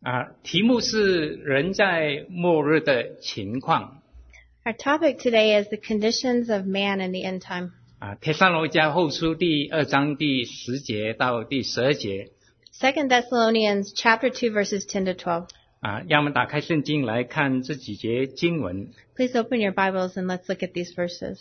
题目是人在末日的情况。 Our topic today is the conditions of man in the end time. 帖撒罗尼迦后书第2章第10节到第12节。 2 Thessalonians chapter 2 verses 10 to 12. 让我们打开圣经来看这几节经文。 Please open your Bibles and let's look at these verses.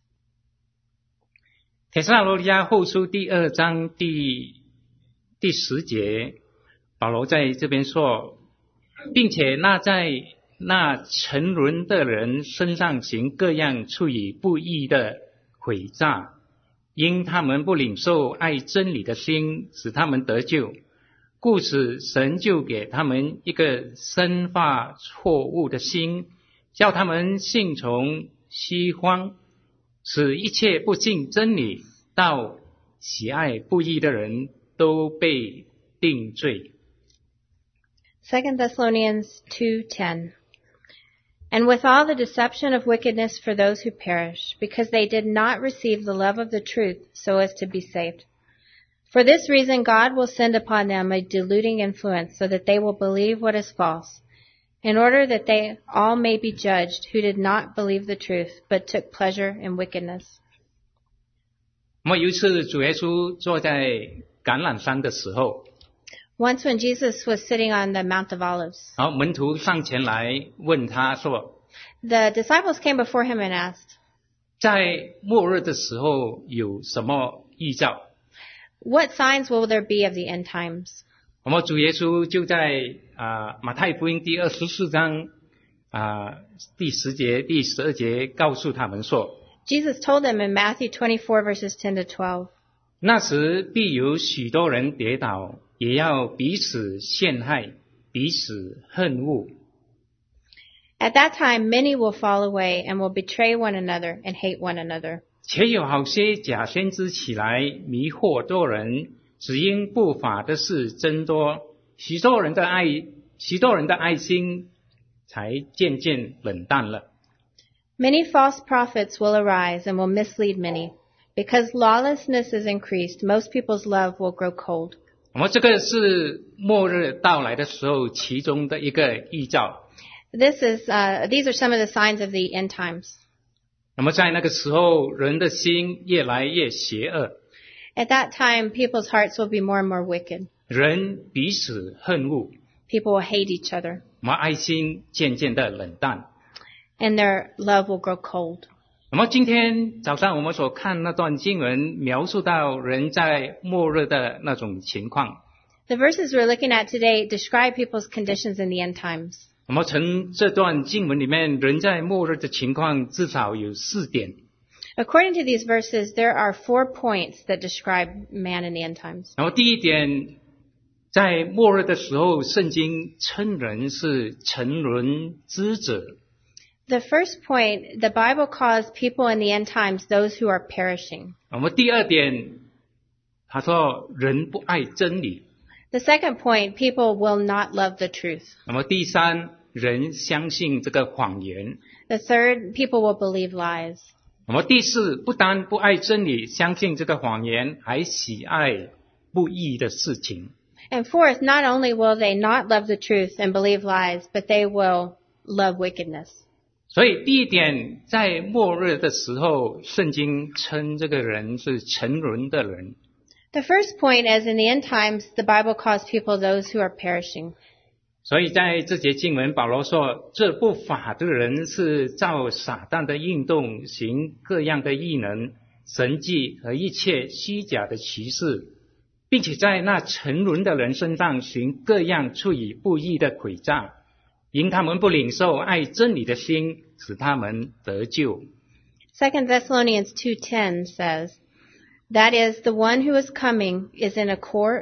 帖撒罗尼迦后书第2章第10节，保罗在这边说，并且在那沉沦的人身上行各样出于不义的诡诈，因他们不领受爱真理的心，使他们得救，故此神就给他们一个生发错误的心，叫他们信从虚荒，使一切不信真理到喜爱不义的人都被定罪。 2 Thessalonians 2:10. And with all the deception of wickedness for those who perish, because they did not receive the love of the truth so as to be saved. For this reason God will send upon them a deluding influence so that they will believe what is false, in order that they all may be judged who did not believe the truth, but took pleasure in wickedness. 有一次主耶稣坐在橄榄山的时候， Once when Jesus was sitting on the Mount of Olives, 然后门徒上前来问他说， the disciples came before him and asked, 在末日的时候有什么预兆？ What signs will there be of the end times? 主耶稣就在马太福音第24章第10节第12节告诉他们说， Jesus told them in Matthew 24 verses 10 to 12, 那时必有许多人跌倒，也要彼此陷害，彼此恨恶。 At that time many will fall away and will betray one another and hate one another. 且有好些假先知起来迷惑多人，只因不法的事增多，许多人的爱心才渐渐冷淡了。 Many false prophets will arise and will mislead many. Because lawlessness is increased, most people's love will grow cold. 这个是末日到来的时候其中的一个预兆。 These are some of the signs of the end times. 在那个时候，人的心越来越邪恶， At that time, people's hearts will be more and more wicked. 人彼此恨恶， People will hate each other, 爱心渐渐的冷淡。 and their love will grow cold. 今天早上我们所看那段经文，描述到人在末日的那种情况。 The verses we're looking at today describe people's conditions in the end times. 从这段经文里面，人在末日的情况至少有4点。 According to these verses, there are 4 points that describe man in the end times. 第一点，在末日的时候，圣经称人是沉沦之子。 The first point, the Bible calls people in the end times those who are perishing. 第二点，他说人不爱真理。 The second point, people will not love the truth. 第三，人相信这个谎言。 The third, people will believe lies. 第四，不但不爱真理，相信这个谎言，还喜爱不义的事情。 And fourth, not only will they not love the truth and believe lies, but they will love wickedness. 所以第一点，在末日的时候，圣经称这个人是沉沦的人。 The first point is in the end times, the Bible calls people those who are perishing. 所以在这节经文，保罗说，这不法的人是照撒旦的运动，行各样的异能、神迹和一切虚假的奇事，并且在那沉沦的人身上行各样出于不义的诡诈，因他们不领受爱真理的心，使他们得救。 2 Thessalonians 2:10 says, That is, the one whose coming is in accord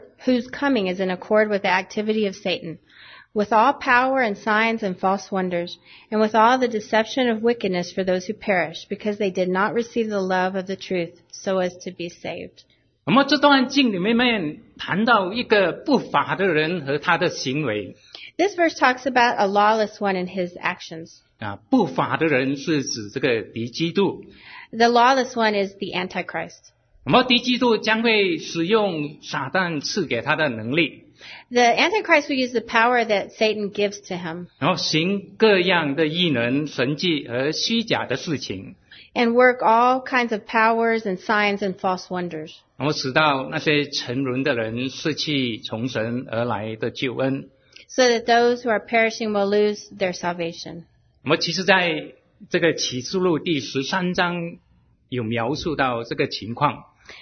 with the activity of Satan, with all power and signs and false wonders, and with all the deception of wickedness for those who perish, because they did not receive the love of the truth, so as to be saved. 这段经里面谈到一个不法的人和他的行为。 This verse talks about a lawless one and his actions. 不法的人是指这个敌基督。 The lawless one is the Antichrist. 敌基督将会使用撒旦赐给他的能力。 The Antichrist will use the power that Satan gives to him 然后行各样的异能、神迹和虚假的事情， and work all kinds of powers and signs and false wonders, 然后使到那些沉沦的人失去从神而来的救恩。 so that those who are perishing will lose their salvation. 那么其实在这个启示录第13章有描述到这个情况，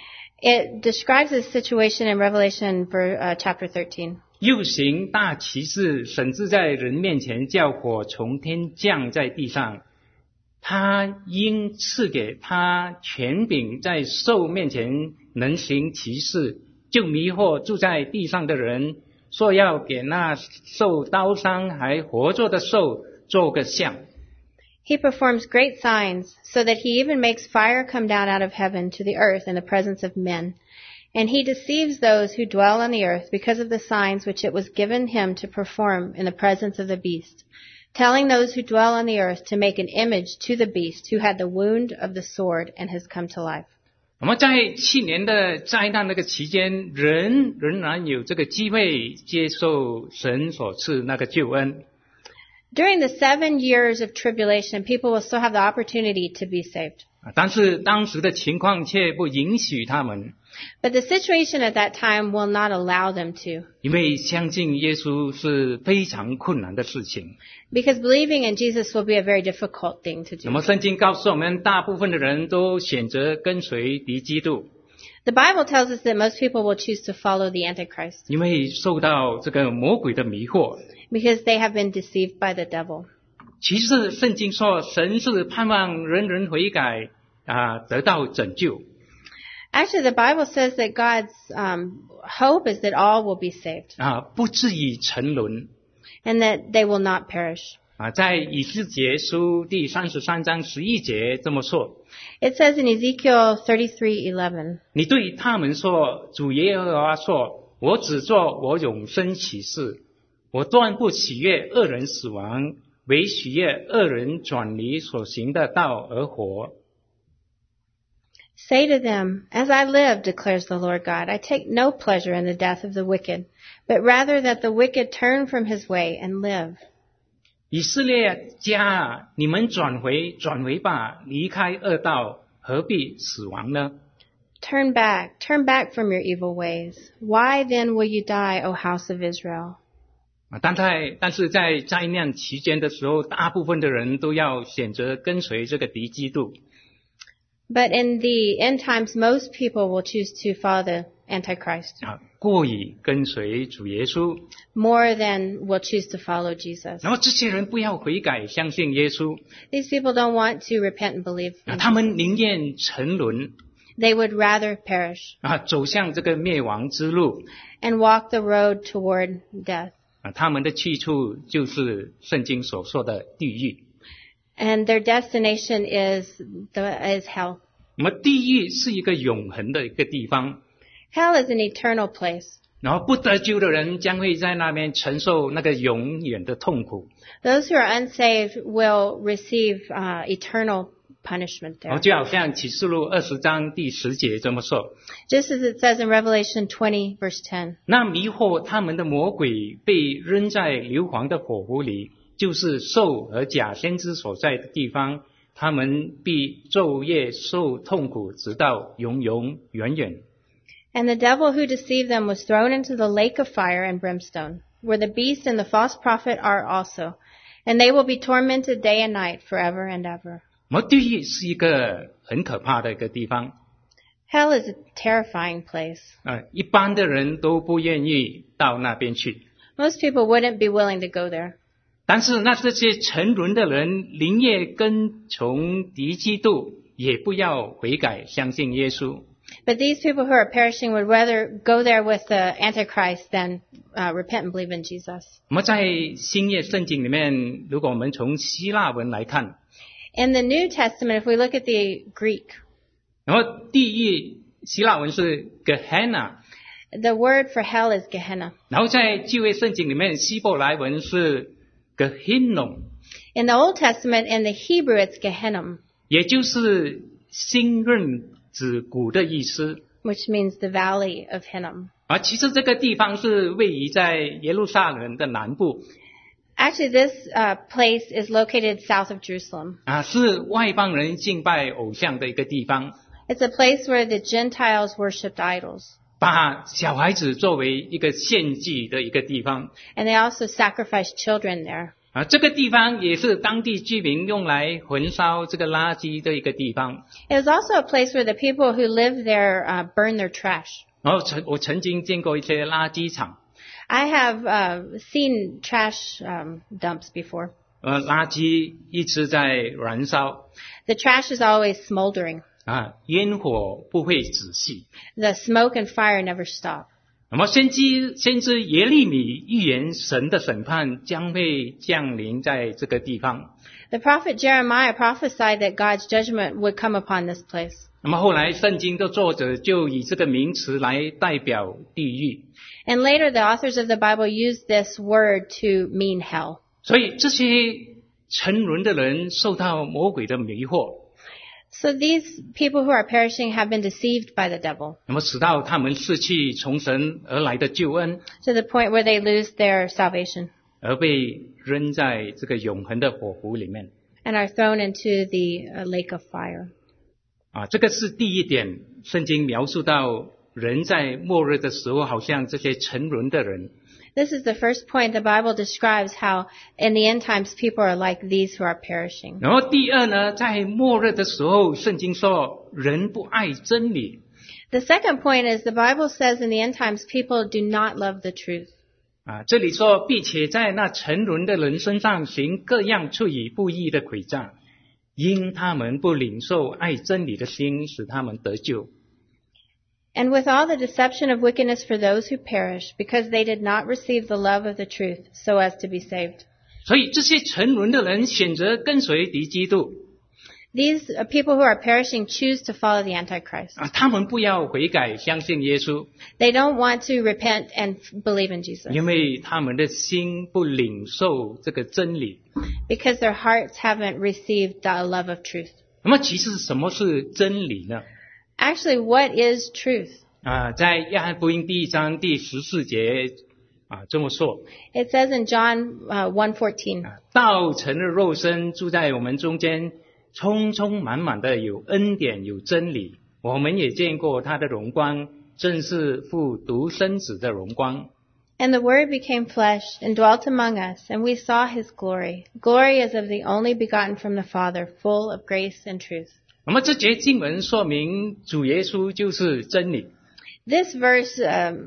It describes this situation in Revelation chapter 13. 又行大奇事，甚至在人面前叫火从天降在地上。他应赐给他权柄，在兽面前能行奇事，就迷惑住在地上的人，说要给那受刀伤还活着的兽做个像。 He performs great signs, so that he even makes fire come down out of heaven to the earth in the presence of men. And he deceives those who dwell on the earth because of the signs which it was given him to perform in the presence of the beast, telling those who dwell on the earth to make an image to the beast who had the wound of the sword and has come to life. 那么在7年的灾难那个期间，人仍然有这个机会接受神所赐那个救恩。 During the 7 years of tribulation, people will still have the opportunity to be saved. 但是当时的情况却不允许他们， But the situation at that time will not allow them to, 因为相信耶稣是非常困难的事情。 because believing in Jesus will be a very difficult thing to 那 do. 么圣经告诉我们，大部分的人都选择跟随敌基督， The Bible tells us that most people will choose to follow the Antichrist 因为受到这个魔鬼的迷惑。 because they have been deceived by the devil. 其实圣经说，神是盼望人人悔改得到拯救。 Actually, the Bible says that God's hope is that all will be saved 不至于沉沦。 and that they will not perish. 在以斯结书第33章11节这么说： It says in Ezekiel 33:11, 你对他们说，主耶和华说，我只做我永生启示，我断不喜悦恶人死亡，唯喜悦恶人转离所行的道而活。 Say to them, as I live, declares the Lord God, I take no pleasure in the death of the wicked, but rather that the wicked turn from his way and live. 以色列家啊，你们转回吧，离开恶道，何必死亡呢？ Turn back from your evil ways. Why then will you die, O house of Israel? 但是在灾难期间的时候，大部分的人都要选择跟随这个敌基督。 But in the end times, most people will choose to follow the Antichrist 过于跟随主耶稣。 more than will choose to follow Jesus. 然后这些人不要悔改，相信耶稣， These people don't want to repent and believe. In 他们宁愿沉沦 They would rather perish 走向这个灭亡之路。 and walk the road toward death. 他们的去处就是圣经所说的地狱。 And their destination is hell. 那么地狱是一个永恒的一个地方， Hell is an eternal place. 然后不得救的人将会在那边承受那个永远的痛苦。 Those who are unsaved will receive eternal punishment 然后 there. 就好像启示录20章第10节这么说， Just as it says in Revelation 20, verse 10. 那迷惑他们的魔鬼被扔在硫磺的火湖里，就是兽和假先知所在的地方，他们必昼夜受痛苦，直到永永远远。 And the devil who deceived them was thrown into the lake of fire and brimstone, where the beast and the false prophet are also. And they will be tormented day and night forever and ever. 那么地狱是一个很可怕的一个地方， Hell is a terrifying place. 一般的人都不愿意到那边去。 Most people wouldn't be willing to go there. 但是这些沉沦的人宁愿跟从敌基督，也不要悔改相信耶稣。 But these people who are perishing would rather go there with the Antichrist than repent and believe in Jesus. 我们在新约圣经里面，如果我们从希腊文来看， In the New Testament, if we look at the Greek, 然后地狱希腊文是 Gehenna， the word for hell is Gehenna. 然后在旧约圣经里面，希伯来文是 Gehinnom， In the Old Testament, in the Hebrew, it's Gehenna, 也就是新任子谷的意思。 which means the valley of Hinnom. 其实这个地方是位于在耶路撒冷的南部， Actually, this place is located south of Jerusalem. 是外邦人敬拜偶像的一个地方， It's a place where the Gentiles worshipped idols. 把小孩子作为一个献祭的一个地方。 And they also sacrificed children there. 这个地方也是当地居民用来焚烧这个垃圾的一个地方。 It was also a place where the people who lived there burn their trash. 我曾经见过一些垃圾场， I have seen trash dumps before. 垃圾一直在燃烧， The trash is always smoldering. 烟火不会止息。 The smoke and fire never stop. 那么先知耶利米预言神的审判将会降临在这个地方。 The prophet Jeremiah prophesied that God's judgment would come upon this place. 那么后来圣经的作者就以这个名词来代表地狱。 And later the authors of the Bible used this word to mean hell. 所以这些沉沦的人受到魔鬼的迷惑， So these people who are perishing have been deceived by the devil 那么使到他们失去从神而来的救恩， to the point where they lose their salvation 而被扔在这个永恒的火湖里面。 and are thrown into the lake of fire. 这个是第一点，圣经描述到人在末日的时候，好像这些沉沦的人。 This is the first point. The Bible describes how in the end times people are like these who are perishing. 然后第二呢，在末日的时候，圣经说人不爱真理。 The second point is the Bible says in the end times people do not love the truth. 这里说，并且在那沉沦的人身上行各样出于不义的诡诈，因他们不领受爱真理的心，使他们得救。 And with all the deception of wickedness for those who perish, because they did not receive the love of the truth, so as to be saved. 所以这些沉沦的人选择跟随敌基督， These people who are perishing choose to follow the Antichrist. 他们不要悔改，相信耶稣， They don't want to repent and believe in Jesus 因为他们的心不领受这个真理。 because their hearts haven't received the love of truth. 那么其实什么是真理呢？ Actually, what is truth? 在约翰福音第1章第14节这么说， It says in John 1:14, 道成了肉身，住在我们中间，充充满满的有恩典有真理。我们也见过他的荣光，正是父独生子的荣光。 And the Word became flesh and dwelt among us, and we saw His glory. Glory as of the only begotten from the Father, full of grace and truth. 那么这节经文说明主耶稣就是真理。 This verse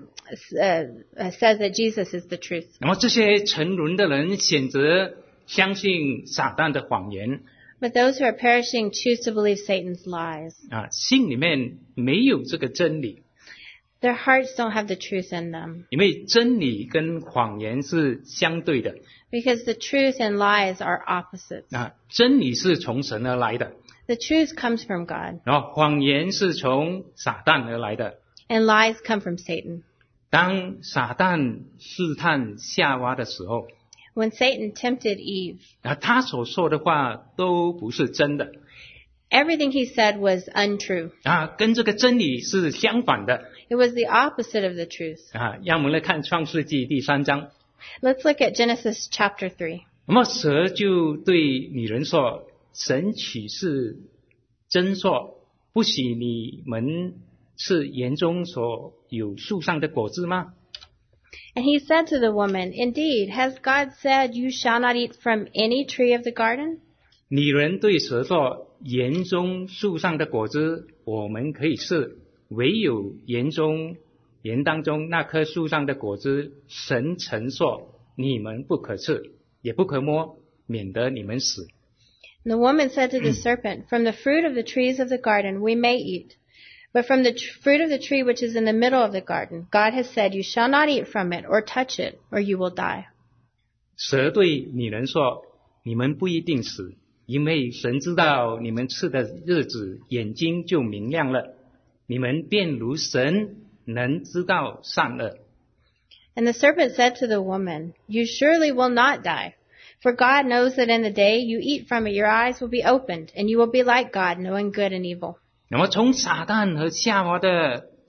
says that Jesus is the truth. 那么这些沉沦的人选择相信撒旦的谎言， But those who are perishing choose to believe Satan's lies. 心里面没有这个真理， Their hearts don't have the truth in them. 因为真理跟谎言是相对的。 Because the truth and lies are opposites. 真理是从神而来的， The truth comes from God, 然后谎言是从撒旦而来的。 and lies come from Satan. 当撒旦试探夏娃的时候， When Satan tempted Eve, 他所说的话都不是真的， everything he said was untrue. 跟这个真理是相反的。 It was the opposite of the truth. 让我们来看创世纪第3章。 Let's look at Genesis chapter 3. 那么蛇就对女人说：“神岂是真说，不许你们吃园中所有树上的果子吗？” And he said to the woman, Indeed, has God said, You shall not eat from any tree of the garden? 女人对蛇说：“园中树上的果子我们可以吃，唯有园当中那棵树上的果子，神曾说你们不可吃，也不可摸，免得你们死。” And the woman said to the serpent, From the fruit of the trees of the garden we may eat. But from the fruit of the tree which is in the middle of the garden, God has said, You shall not eat from it, or touch it, or you will die. 蛇对女人说：“你们不一定死，因为神知道你们吃的日子，眼睛就明亮了，你们便如神，能知道善恶。” And the serpent said to the woman, You surely will not die. For God knows that in the day you eat from it, your eyes will be opened, and you will be like God, knowing good and evil. 那么从撒旦和夏娃的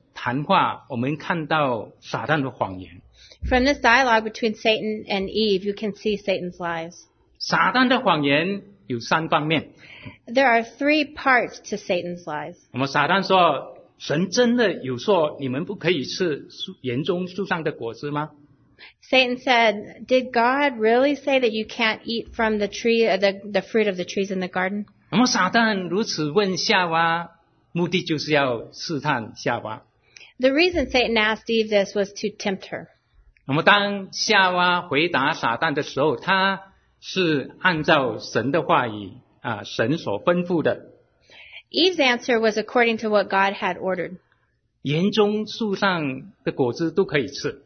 谈话，我们看到撒旦的谎言。 From this dialogue between Satan and Eve, you can see Satan's lies. 撒旦的谎言有3方面。 There are 3 parts to Satan's lies. 那么撒旦说，神真的有说你们不可以吃园中树上的果子吗？ Satan said, "Did God really say that you can't eat from the tree, the fruit of the trees in the garden?" 那么撒旦如此问夏娃，目的就是要试探夏娃。 The reason Satan asked Eve this was to tempt her. 那么当夏娃回答撒旦的时候，他是按照神的话语神所吩咐的。 Eve's answer was according to what God had ordered. 园中树上的果子都可以吃。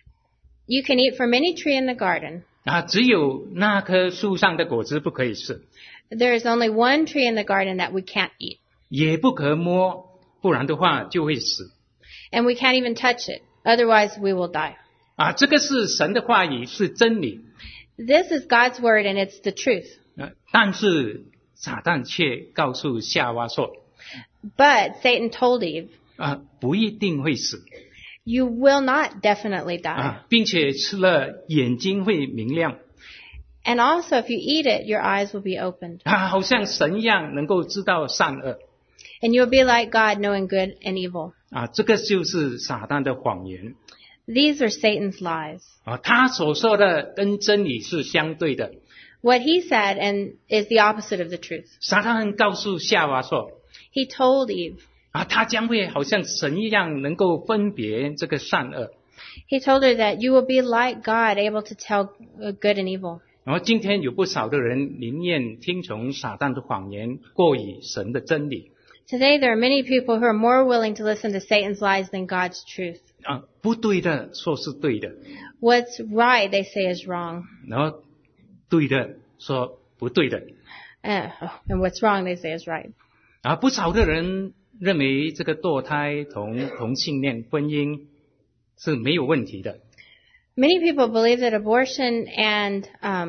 You can eat from any tree in the garden. 只有那棵树上的果子不可以吃。 There is only one tree in the garden that we can't eat. 也不可摸，不然的话就会死。 And we can't even touch it. Otherwise we will die. 这个是神的话语，是真理。 This is God's word and it's the truth. 但是撒旦却告诉夏娃说 But Satan told Eve, 不一定会死。 you will not definitely die. 并且吃了眼睛会明亮。 And also if you eat it, your eyes will be opened. 好像神一样能够知道善恶。 And you'll be like God, knowing good and evil. 这个就是撒旦的谎言。 These are Satan's lies. 他所说的跟真理是相对的。 What he said and is the opposite of the truth. 撒旦告诉夏娃说 He told Eve, 他将会好像神一样能够分别这个善恶。 he told her that you will be like God, able to tell good and evil. 然后今天有不少的人宁愿听从撒旦的谎言，过于神的真理。 Today there are many people who are more willing to listen to Satan's lies than God's truth. 不对的说是对的， What's right, they say is wrong. 然后对的说不对的。 And what's wrong, they say is right. 不少的人认为这个堕胎同性恋婚姻是没有问题的。 Many people believe that abortion and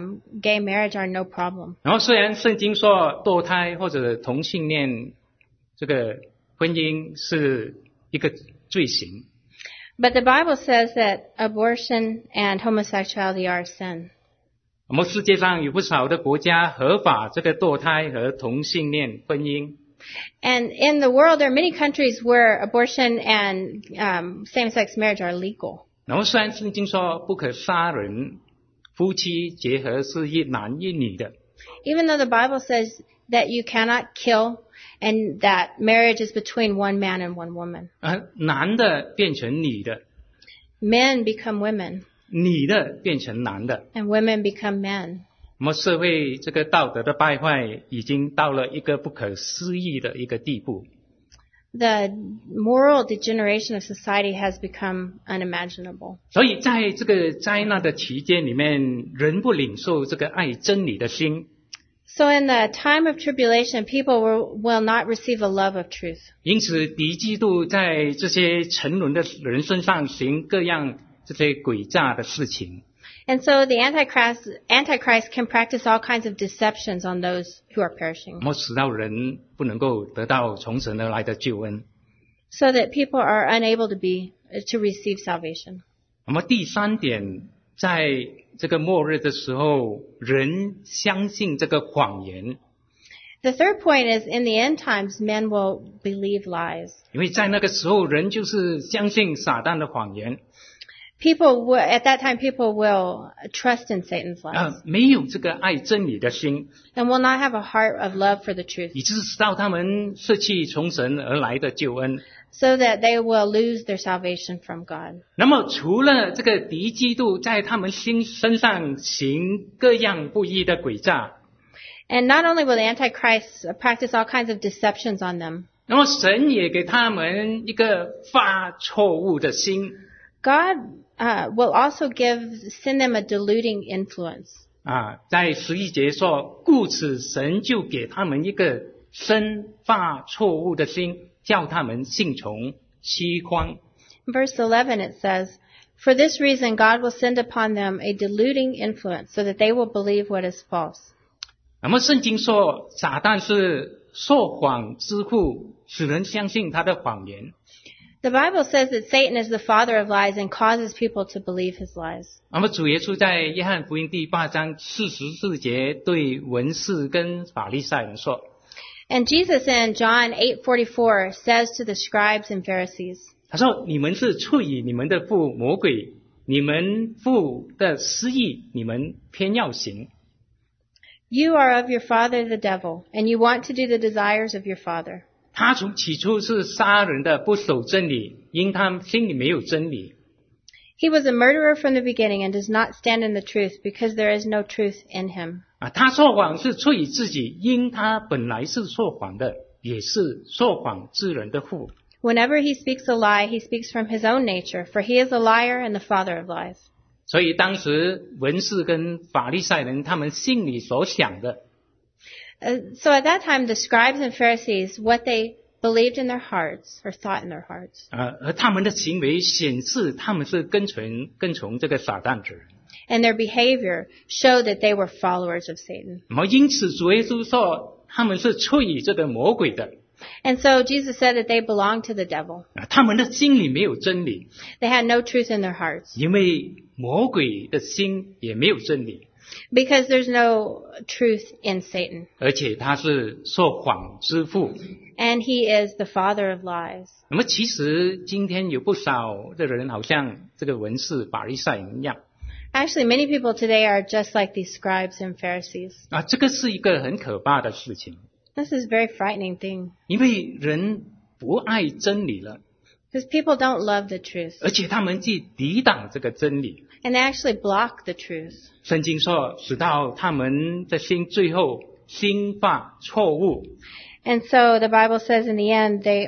gay marriage are no problem. 然后虽然圣经说堕胎或者同性恋这个婚姻是一个罪行， But the Bible says that abortion and homosexuality are a sin. 我们世界上有不少的国家合法这个堕胎和同性恋婚姻。 And in the world, there are many countries where abortion and same-sex marriage are legal. 然后虽然圣经说不可杀人，夫妻结合是一男一女的， Even though the Bible says that you cannot kill and that marriage is between one man and one woman. 男的变成女的， Men become women 女的变成男的。 and women become men. 我们社会这个道德的败坏已经到了一个不可思议的一个地步。 The moral degeneration of society has become unimaginable. 所以在这个灾难的期间里面，人不领受这个爱真理的心， So in the time of tribulation, people will not receive the love of truth. 因此敌基督在这些沉沦的人身上行各样这些诡诈的事情。 And so the Antichrist can practice all kinds of deceptions on those who are perishing. 我们使到人不能够得到从神而来的救恩。 So that people are unable to receive salvation. 那么第三点，在这个末日的时候，人相信这个谎言， The third point is in the end times, men will believe lies. 因为在那个时候，人就是相信撒旦的谎言， At that time, people will trust in Satan's lies 没有这个爱真理的心， and will not have a heart of love for the truth, 以致使到他们失去从神而来的救恩。 so that they will lose their salvation from God. 那么除了这个敌基督在他们身上行各样不义的诡诈， And not only will the Antichrist practice all kinds of deceptions on them, 那么神也给他们一个发错误的心。 God will also send them a deluding influence. 在11节说，故此神就给他们一个生发错误的心，叫他们信从虚谎。 In verse 11 it says, For this reason God will send upon them a deluding influence so that they will believe what is false. 那么圣经说，撒旦是说谎之父，使人相信他的谎言。 The Bible says that Satan is the father of lies and causes people to believe his lies. 那么主耶稣在约翰福音第8章44节对文士跟法利赛人说， And Jesus in John 8:44 says to the scribes and Pharisees, 他说你们是出于你们的父魔鬼，你们父的私意你们偏要行。 You are of your father the devil, and you want to do the desires of your father. 他从起初是杀人的，不守真理，因他心里没有真理。 He was a murderer from the beginning and does not stand in the truth because there is no truth in him. 他说谎是出于自己，因他本来是说谎的，也是说谎之人的父。 Whenever he speaks a lie, he speaks from his own nature, for he is a liar and the father of lies. 所以当时文士跟法利赛人他们心里所想的， So at that time, the scribes and Pharisees, what they believed in their hearts or thought in their hearts, 而他们的行为显示他们是跟从这个撒旦之人。 and their behavior showed that they were followers of Satan. 那么因此主耶稣说他们是出于这个魔鬼的， And so Jesus said that they belonged to the devil. 他们的心里没有真理， They had no truth in their hearts 因为魔鬼的心也没有真理， because there's no truth in Satan. 而且他是说谎之父。 And he is the father of lies. 那么其实今天有不少的人好像这个文士法利赛人一样， Actually, many people today are just like these scribes and Pharisees. 这个是一个很可怕的事情， This is a very frightening thing 因为人不爱真理了， because people don't love the truth 而且他们去抵挡这个真理。 and they actually block the truth. 圣经说，直到他们的心最后心发错误， And so the Bible says in the end they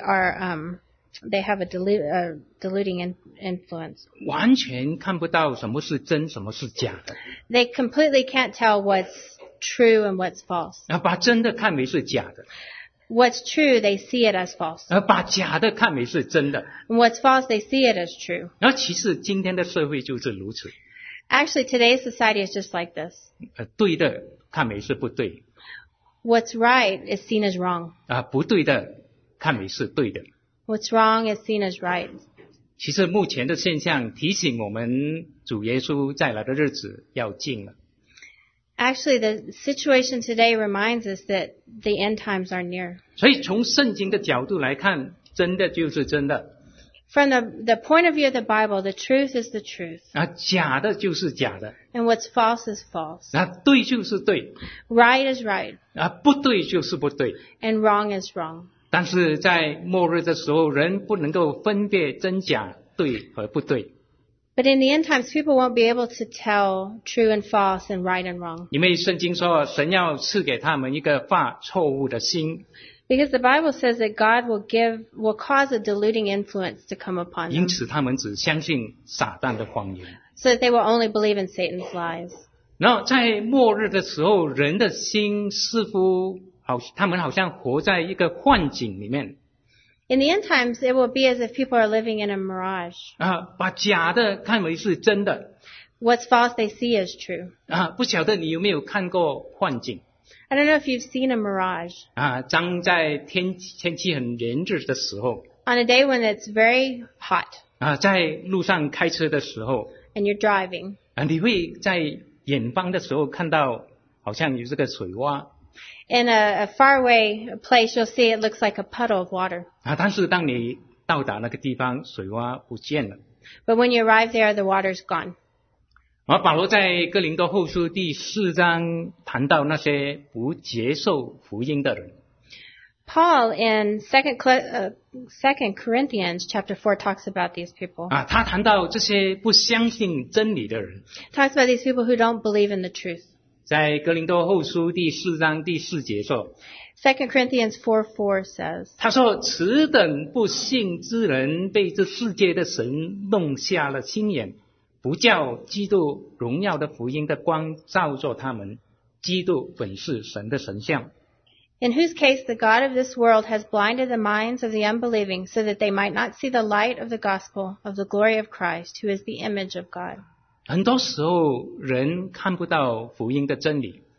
have a diluting influence. 完全看不到什么是真，什么是假的， They completely can't tell what's true and what's false. 把真的看为是假的， What's true, they see it as false. 把假的看为是真的。 And what's false, they see it as true. 其实今天的社会就是如此， Actually, today's society is just like this. 对的看为是不对， What's right is seen as wrong. 不对的看为是对的。 What's wrong is seen as right. 其实目前的现象提醒我们，主耶稣再来的日子要近了。 Actually, the situation today reminds us that the end times are near. 所以从圣经的角度来看，真的就是真的， From the point of view of the Bible, the truth is the truth. 假的就是假的， And what's false is false. 对就是对， Right is right. 不对就是不对。 And wrong is wrong. 但是在末日的时候，人不能够分辨真假，对和不对， But in the end times, people won't be able to tell true and false and right and wrong. 因为圣经说，神要赐给他们一个发错误的心， Because the Bible says that God will cause a diluting influence to come upon 因 them. 此他们只相信撒旦的谎言。 So that they will only believe in Satan's lies. 然后在末日的时候，人的心似乎他们好像活在一个幻境里面， In the end times, it will be as if people are living in a mirage. 把假的看为是真的， What's false, they see as true. 不晓得你有没有看过幻境？ I don't know if you've seen a mirage. 当在天气很炎热的时候， On a day when it's very hot 在路上开车的时候， and you're driving, 你会在远方的时候看到好像有这个水洼， in a faraway place, you'll see it looks like a puddle of water. 但是当你到达那个地方，水洼不见了。 But when you arrive there, the water's gone. 保罗在哥林多后书第4章谈到那些不接受福音的人， Paul in 2 Corinthians chapter 4 talks about these people. 他谈到这些不相信真理的人， Talks about these people who don't believe in the truth. 在哥林多后书第4章第4节说， 2 Corinthians 4:4 says, 他说此等不信之人被这世界的神弄瞎了心眼，不叫基督荣耀的福音的光照着他们。基督本是神的神像， in whose case the God of this world has blinded the minds of the unbelieving so that they might not see the light of the gospel of the glory of Christ, who is the image of God. 很多时候人看不到福音的真理，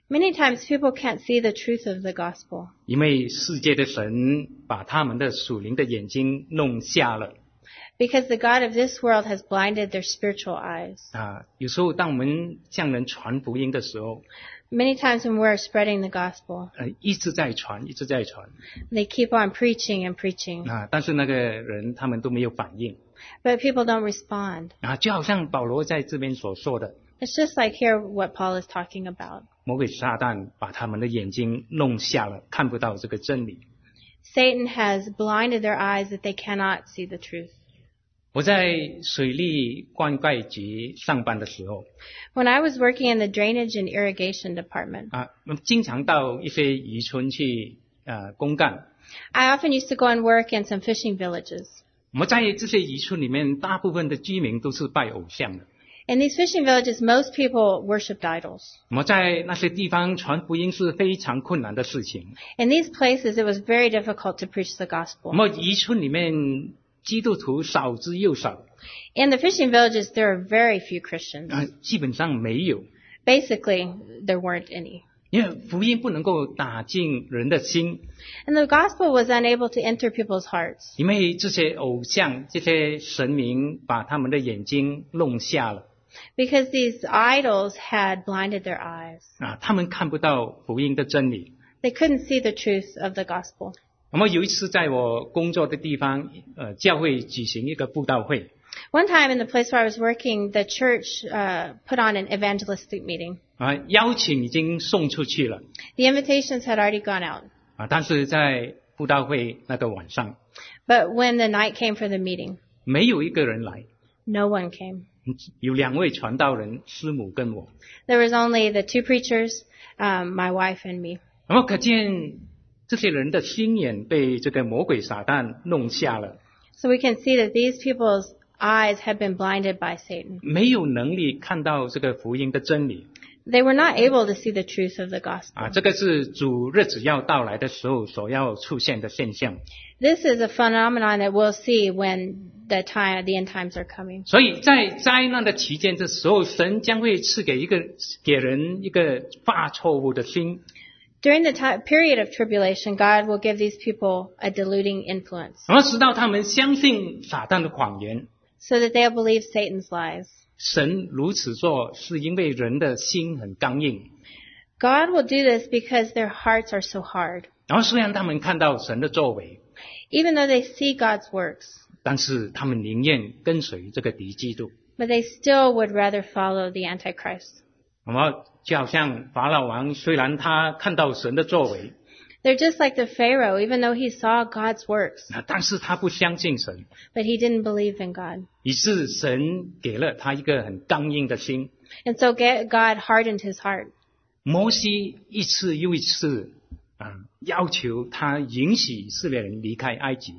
Many times people can't see the truth of the gospel 因为世界的神把他们的属灵的眼睛弄瞎了。 because the God of this world has blinded their spiritual eyes. 有时候当我们向人传福音的时候， Many times when we're spreading the gospel, 一直在传，一直在传， they keep on preaching and preaching, 但是那个人他们都没有反应， but people don't respond. 就好像保罗在这边所说的， It's just like here what Paul is talking about. 魔鬼撒旦把他们的眼睛弄瞎了，看不到这个真理。 Satan has blinded their eyes that they cannot see the truth. 我在水利灌溉局上班的时候， When I was working in the drainage and irrigation department, 经常到一些渔村去公干。 I often used to go and work in some fishing villages. 我们在这些渔村里面，大部分的居民都是拜偶像的。 In these fishing villages, most people worshipped idols. 我们在那些地方传福音是非常困难的事情。 In these places, it was very difficult to preach the 我 gospel. 们渔村里面基督徒少之又少， In the fishing villages, there are very few Christians. 基本上没有， Basically, there weren't any. 因为福音不能够打进人的心， And the gospel was unable to enter people's hearts 因为这些偶像、这些神明把他们的眼睛弄瞎了， because these idols had blinded their eyes. 他们看不到福音的真理。 They couldn't see the truth of the gospel. 我们有一次在我工作的地方，教会举行一个布道会， One time in the place where I was working, the church put on an evangelistic meeting. 邀请已经送出去了， The invitations had already gone out. 但是在布道会那个晚上， But when the night came for the meeting, 没有一个人来， no one came. 有2位传道人，师母跟我。 There was only the 2 preachers, my wife and me. 然后可见这些人的心眼被这个魔鬼撒旦弄瞎了， So we can see that these people's eyes had been blinded by Satan. 没有能力看到这个福音的真理。 They were not able to see the truth of the gospel. 这个是主日子要到来的时候所要出现的现象。 This is a phenomenon that we'll see when the end times are coming. 所以在灾难的期间的时候，神将会赐给人一个发错误的心， During the period of tribulation, God will give these people a deluding influence 然后使到他们相信撒旦的谎言。 so that they'll believe Satan's lies. 神如此做，是因为人的心很刚硬。 God will do this because their hearts are so hard. 然后虽然他们看到神的作为， Even though they see God's works, 但是他们宁愿跟随这个敌基督。 but they still would rather follow the Antichrist. 那么就好像法老王，虽然他看到神的作为， They're just like the Pharaoh, even though he saw God's works, 但是他不相信神， but he didn't believe in God. 于是神给了他一个很刚硬的心。 And so God hardened his heart. 摩西一次又一次要求他允许以色列人离开埃及，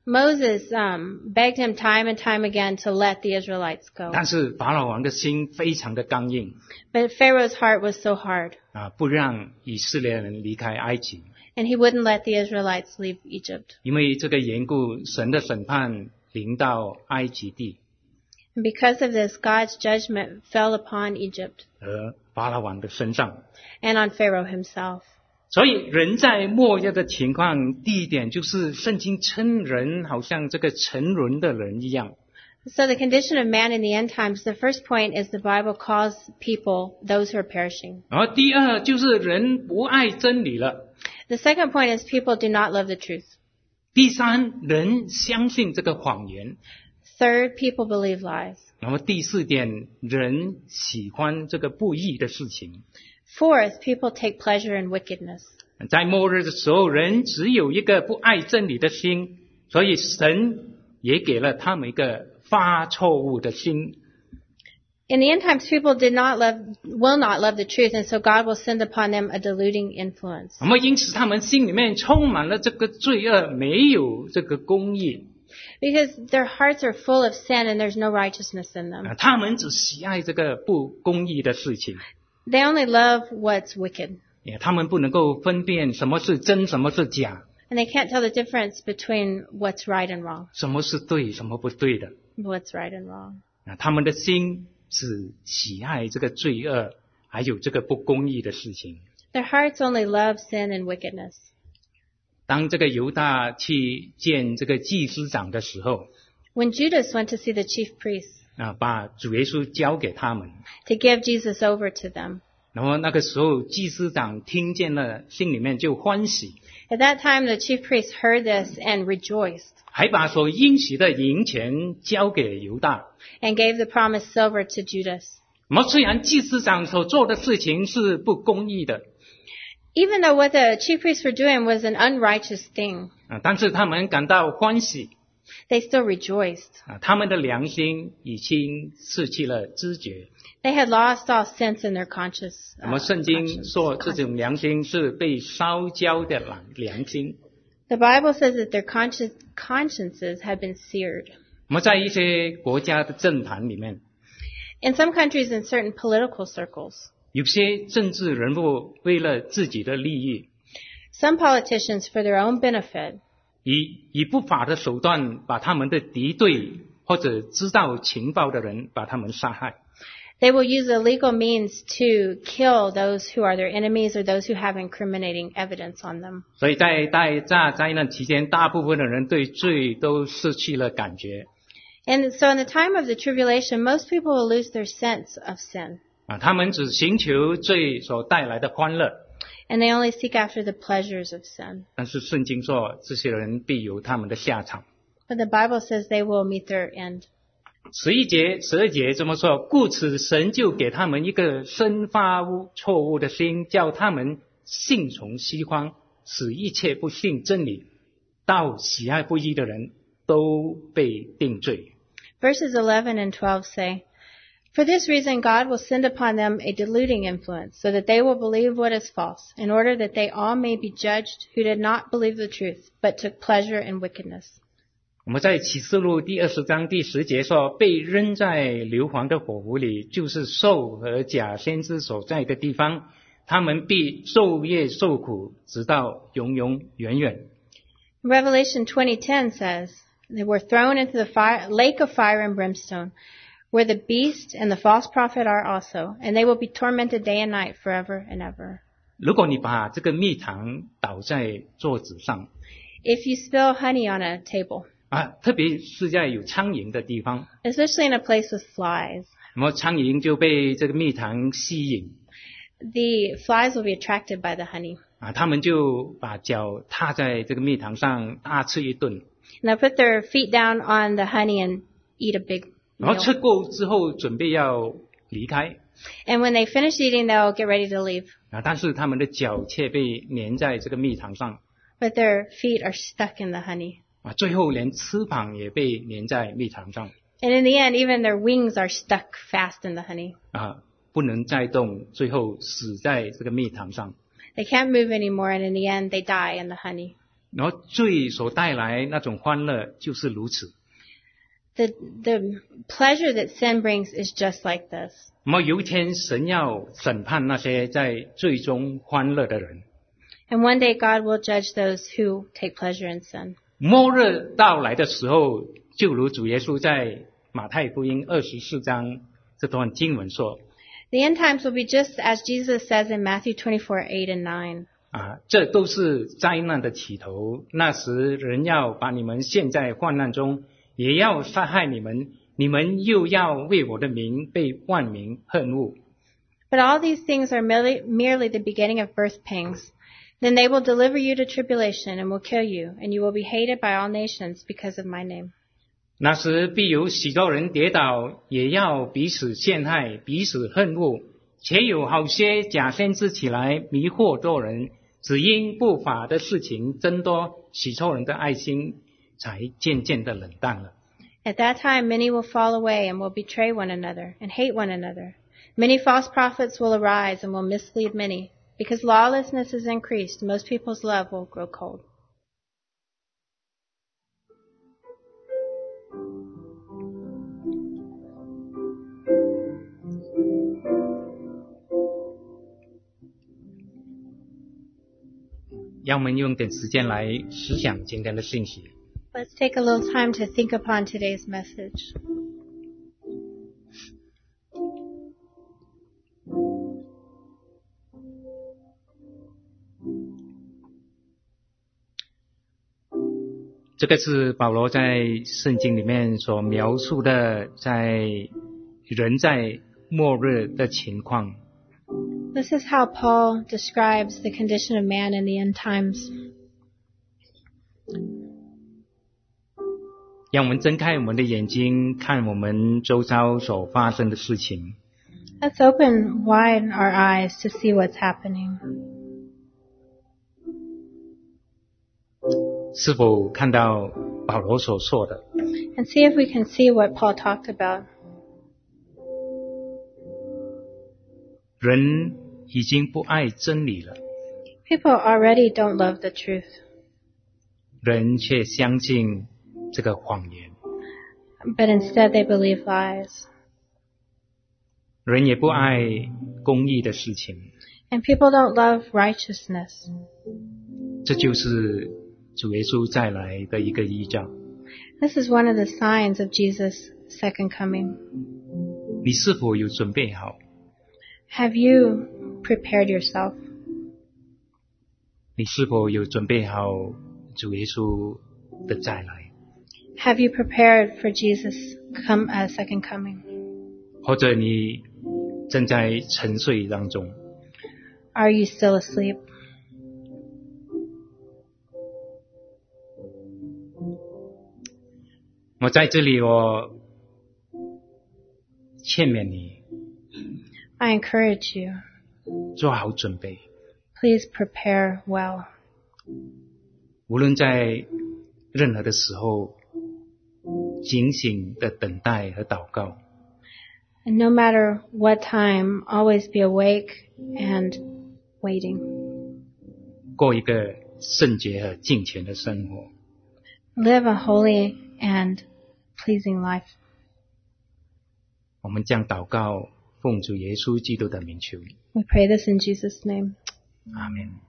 Moses begged him time and time again to let the Israelites go. 但是法老王的心非常的刚硬， But Pharaoh's heart was so hard, 不让以色列人离开埃及。 and he wouldn't let the Israelites leave Egypt. 因为这个缘故，神的审判临到埃及地， And because of this, God's judgment fell upon Egypt 和法老王的身上。 and on Pharaoh himself. 所以人在末日的情况，第一点就是圣经称人好像这个沉沦的人一样。 So the condition of man in the end times, the first point is the Bible calls people those who are perishing. 然后第二就是人不爱真理了。 The second point is people do not love the truth. 第三，人相信这个谎言。 Third, people believe lies. 然后第四点，人喜欢这个不义的事情。 Fourth, people take pleasure in wickedness. 在末日的时候，人只有一个不爱真理的心，所以神也给了他们一个发错误的心。 In the end times, people will not love the truth, and so God will send upon them a deluding influence. 那么因此他们心里面充满了这个罪恶，没有这个公义。 Because their hearts are full of sin and there's no righteousness in them. 他们只喜爱这个不公义的事情， They only love what's wicked. 他们不能够分辨什么是真，什么是假， And they can't tell the difference between what's right and wrong. 什么是对，什么不对的。 What's right and wrong. 他们的心只喜爱这个罪恶，还有这个不公义的事情。 Their hearts only love sin and wickedness. 当这个犹大去见这个祭司长的时候， When Judas went to see the chief priests 把主耶稣交给他们， to give Jesus over to them, 然后那个时候祭司长听见了，心里面就欢喜， at that time the chief priests heard this and rejoiced 还把所应许的银钱交给犹大。 and gave the promised silver to Judas. 虽然祭司长所做的事情是不公义的， Even though what the chief priests were doing was an unrighteous thing, 但是他们感到欢喜， they still rejoiced. 他们的良心已经失去了知觉。 They had lost all sense in their conscience. 那么圣经说这种良心是被烧焦的良心。 The Bible says that their consciences had been seared. 我们在一些国家的政坛里面， In some countries, in certain political circles, 有些政治人物为了自己的利益， some politicians, for their own benefit, 以不法的手段把他们的敌对或者知道情报的人把他们杀害。 they will use illegal means to kill those who are their enemies or those who have incriminating evidence on them. 所以在大灾难期间，大部分的人对罪都失去了感觉。 And so in the time of the tribulation, most people will lose their sense of sin. 他们只寻求罪所带来的欢乐， And they only seek after the pleasures of sin. 但是圣经说，这些人必有他们的下场。 But the Bible says they will meet their end. 11节、12节这么说，故此神就给他们一个生发错误的心，叫他们信从虚荒，使一切不信真理、到喜爱不义的人都被定罪。 Verses 11 and 12 say, For this reason God will send upon them a deluding influence, so that they will believe what is false, in order that they all may be judged who did not believe the truth, but took pleasure in wickedness. 我们在启示录第20章第10节说，被扔在硫磺的火湖里，就是兽和假先知所在的地方，他们必昼夜受苦，直到永永远远。 Revelation 20:10 says, They were thrown into the lake of fire and brimstone, where the beast and the false prophet are also, and they will be tormented day and night forever and ever. 如果你把这个蜜糖倒在桌子上， If you spill honey on a table, 特别是在有苍蝇的地方， especially in a place with flies, 那么苍蝇就被这个蜜糖吸引， the flies will be attracted by the honey. 他们就把脚踏在这个蜜糖上大吃一顿， And they'll put their feet down on the honey and eat a big 然后 meal. 吃够之后准备要离开， And when they finish eating, they'll get ready to leave. 但是他们的脚却被粘在这个蜜糖上， But their feet are stuck in the honey. 最后连翅膀也被粘在蜜糖上， And in the end, even their wings are stuck fast in the honey. 不能再动，最后死在这个蜜糖上。 They can't move anymore, and in the end, they die in the honey. 然后罪所带来那种欢乐就是如此。 The pleasure that sin brings is just like this. 那么有一天神要审判那些在罪中欢乐的人， And one day God will judge those who take pleasure in sin. 末日到来的时候，就如主耶稣在马太福音24章这段经文说， The end times will be just as Jesus says in Matthew 24:8 and 9. 这都是灾难的起头。那时人要把你们陷在患难中，也要杀害你们，你们又要为我的名被万民恨恶。 But all these things are merely the beginning of birth pangs. Then they will deliver you to tribulation and will kill you, and you will be hated by all nations because of my name. 那时必有许多人跌倒，也要彼此陷害，彼此恨恶，且有好些假先知起来迷惑多人，只因不法的事情增多，许多人的爱心才渐渐的冷淡了。 At that time many will fall away and will betray one another and hate one another. Many false prophets will arise and will mislead many. Because lawlessness is increased, most people's love will grow cold. 让我们用点时间来思想今天的信息。 Let's take a little time to think upon today's message. 这个是保罗在圣经里面所描述的在人在末日的情况。 This is how Paul describes the condition of man in the end times. 让我们睁开我们的眼睛，看我们周遭所发生的事情。 Let's open wide our eyes to see what's happening. 是否看到保罗所说的？ And see if we can see what Paul talked about. 人已经不爱真理了， People already don't love the truth, 人却相信这个谎言。 but instead they believe lies. 人也不爱公义的事情， And people don't love righteousness. 这就是主耶稣再来的一个依照。 This is one of the signs of Jesus' second coming. 你是否有准备好？ Have you prepared yourself? 你是否有准备好主耶稣的再来？ Have you prepared for Jesus' second coming? 或者你正在沉睡当中？ Are you still asleep? 我在这里，我劝勉你 I encourage you. 做好准备， Please prepare well. 无论在任何的时候，警醒的等待和祷告， And no matter what time, always be awake and waiting. 过一个圣洁和敬虔的生活。 Live a holy and pleasing life. 我们将祷告，奉主耶稣基督的名求， We pray this in Jesus' name. 阿门。